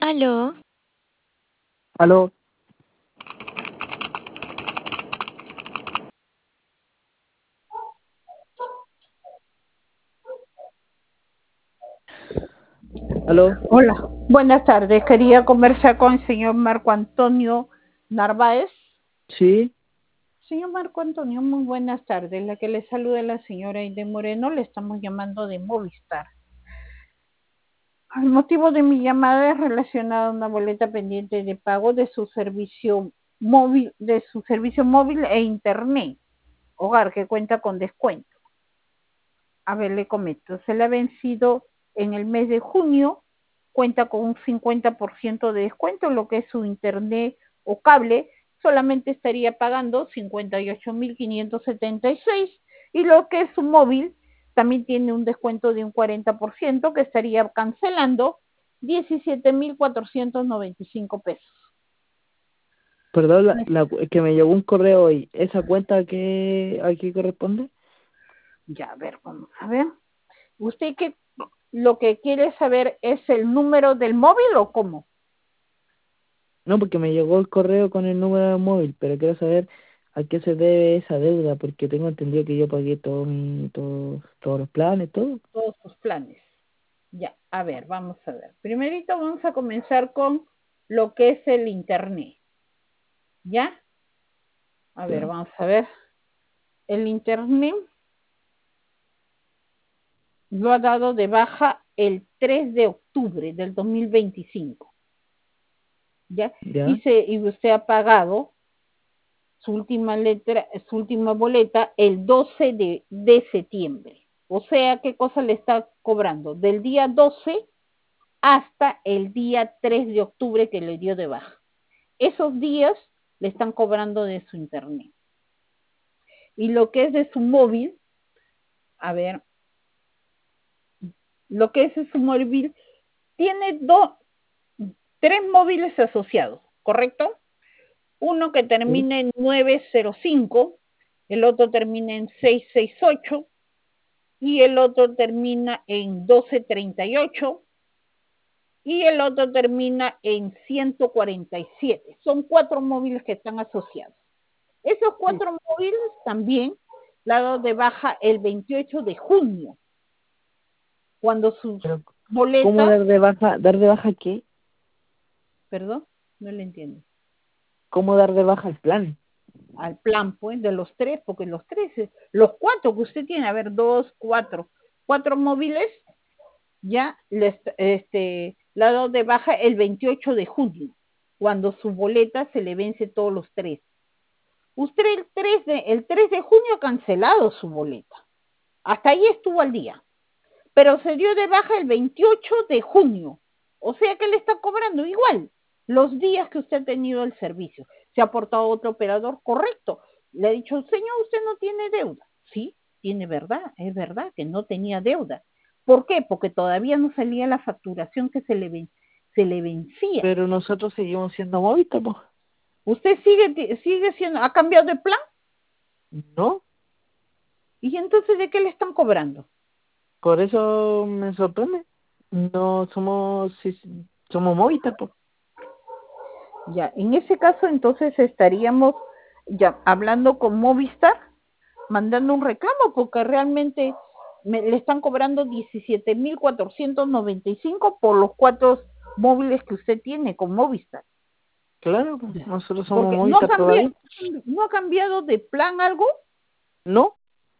Aló, Aló, aló, Hola, buenas tardes. Quería conversar con el señor Marco Antonio Narváez. sí, Señor Marco Antonio, muy buenas tardes. La que le saluda es la señora Aide Moreno. Le estamos llamando de Movistar. El motivo de mi llamada es relacionada a una boleta pendiente de pago de su servicio móvil e internet hogar que cuenta con descuento. A ver, le comento, se le ha vencido en el mes de junio, cuenta con un 50% de descuento, lo que es su internet o cable, solamente estaría pagando 58.576 y lo que es su móvil también tiene un descuento de un 40% que estaría cancelando 17.495 pesos. perdón, es que me llegó un correo hoy. ¿Esa cuenta a qué corresponde? Ya, a ver, vamos a ver. ¿Usted qué lo que quiere saber es el número del móvil o cómo? No, porque me llegó el correo con el número de móvil, pero quiero saber a qué se debe esa deuda, porque tengo entendido que yo pagué todos los planes, todo. Todos sus planes. Ya, a ver, vamos a ver. Primerito vamos a comenzar con lo que es el internet. ¿Ya? A ver, Ya, vamos a ver. El internet lo ha dado de baja el 3 de octubre del 2025. ¿Ya? ya, Y usted ha pagado su última boleta el 12 de septiembre. O sea, ¿qué cosa le está cobrando? Del día 12 hasta el día 3 de octubre que le dio de baja. Esos días le están cobrando de su internet. Y lo que es de su móvil, a ver, lo que es de su móvil, tiene tres móviles asociados, ¿correcto? Uno que sí. termina en 905, el otro termina en 668 y el otro termina en 1238 y el otro termina en 147. Son cuatro móviles que están asociados. Esos Sí. cuatro móviles también la dado de baja el 28 de junio, cuando sus Pero, ¿cómo boletas, dar de baja? ¿Dar de baja qué? perdón, no le entiendo, ¿Cómo dar de baja el plan? al plan, pues, de los tres, porque los cuatro que usted tiene, a ver, cuatro móviles, ya la dado de baja el 28 de junio, cuando su boleta se le vence todos los tres. Usted el 3 de junio ha cancelado su boleta. Hasta ahí estuvo al día. Pero se dio de baja el 28 de junio. O sea que le está cobrando igual los días que usted ha tenido el servicio. Se ha portado otro operador correcto. Le ha dicho, señor, usted no tiene deuda. Sí, tiene verdad, es verdad que no tenía deuda. ¿Por qué? Porque todavía no salía la facturación que se le vencía. Pero nosotros seguimos siendo Movistar, pues. Usted sigue siendo, ha cambiado de plan, ¿No? y entonces ¿de qué le están cobrando? Por eso me sorprende. No somos, somos Movistar, pues. Ya, en ese caso entonces estaríamos ya hablando con Movistar, mandando un reclamo porque realmente le están cobrando 17.495 por los cuatro móviles que usted tiene con Movistar. Claro, pues, Ya. nosotros somos Porque Movistar todavía. no ha cambiado de plan algo, ¿No?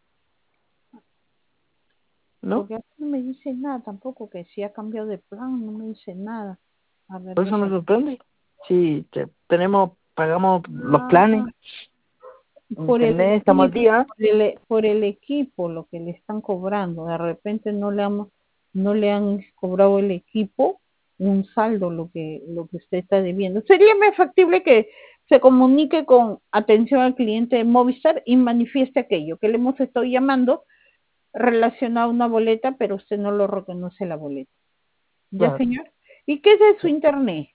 ¿No? porque aquí no me dice nada tampoco que si ha cambiado de plan, no me dice nada. A ver, Por eso me déjame. sorprende. Sí, pagamos los planes, Ah, por el internet, estamos al equipo, día, por el equipo lo que le están cobrando. De repente no le han cobrado el equipo un saldo lo que usted está debiendo. Sería más factible que se comunique con atención al cliente de Movistar y manifieste aquello que le hemos estado llamando relacionado a una boleta, pero usted no lo reconoce la boleta. ¿Ya, claro. señor? ¿Y qué es de su internet?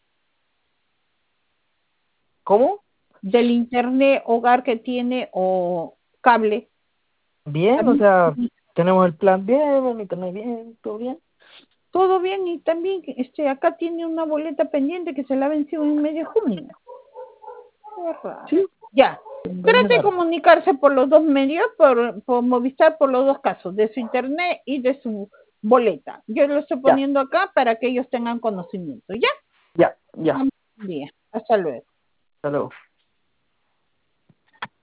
¿Cómo? Del internet hogar que tiene o cable. Bien, o También sea, tenemos el plan bien, el internet bien, todo bien. Todo bien, y también acá tiene una boleta pendiente que se la ha vencido en mes de junio. Sí, Ya. es Trate de raro. comunicarse por los dos medios, por Movistar, por los dos casos, de su internet y de su boleta. Yo lo estoy Ya, poniendo acá para que ellos tengan conocimiento. ¿Ya? ya, ya. Buen día. Hasta luego. Hasta luego.